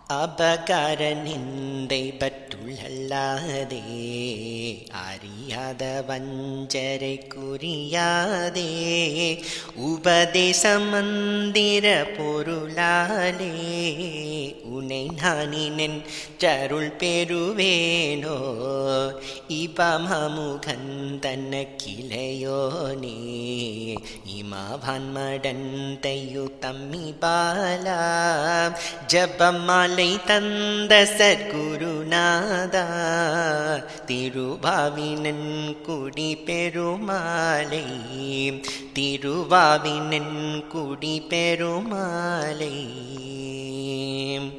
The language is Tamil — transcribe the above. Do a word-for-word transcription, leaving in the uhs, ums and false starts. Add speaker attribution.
Speaker 1: அபகார நிந்தை பற்றுள்ளல்லாதே அறியாத வஞ்சரை குறியாதே உபதேச மந்திர பொருளாலே உனை நானினென் சருள் பெறுவேனோ இபமமுகன் தன்ன கிளையோனே இமாவான்மடன் தையு தம்மி பாலா ஜபமாலை தந்த சத்குருநாதா திருவாவினன் குடி பெருமாளை திருவாவினன் குடி பெருமாளை